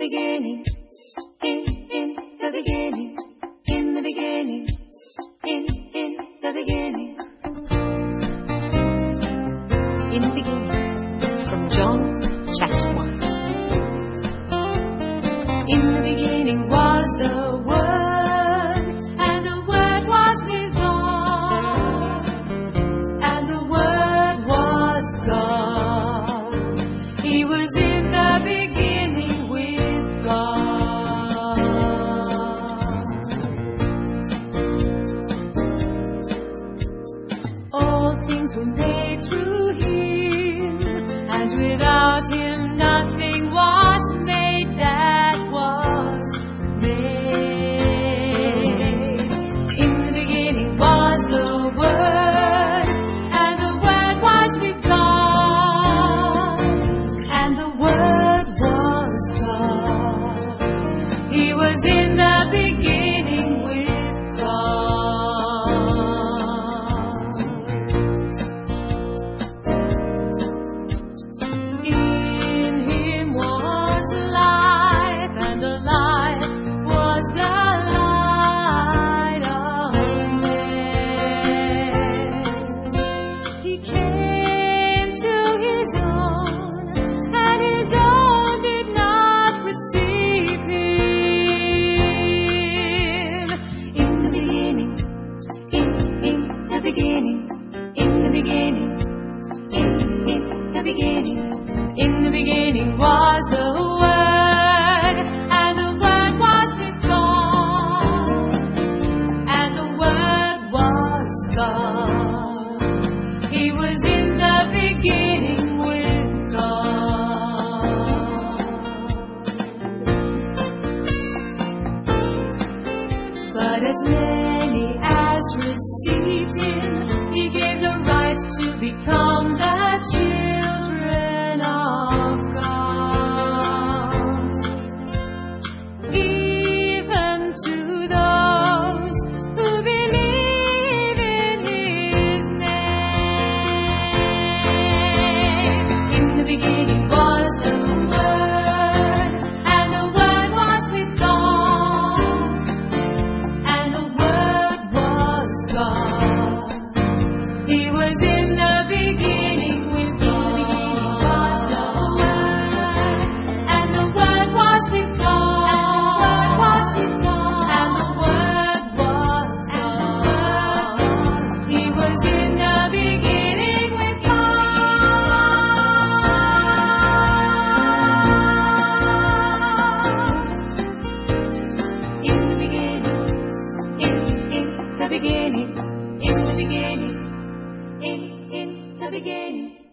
beginning, in the beginning, in the beginning, in the beginning. In the beginning, from John chapter 1. In the beginning was the Word, and the Word was with God, and the Word was God. He was in the beginning with God. All things were made through Him, and without Him nothing was made that was made. In the beginning was the Word, and the Word was with God, and the Word was God. He was in the beginning with God. In Him was life, and the life was the light of men. He came to His own, and His own did not receive Him. In the beginning, in the beginning, in the beginning, in the beginning, in the beginning was the Word, and the Word was with God, and the Word was God. He was in the beginning with God. But as many as received Him, He gave the right to become the children of God, even to those who believe in His name. In the beginning was the Word, and the Word was with God, and the Word was God. He was in the beginning with God. And the Word was with God, and the Word was God. He was in the beginning with God. In the beginning, in the beginning, in the beginning, in the beginning.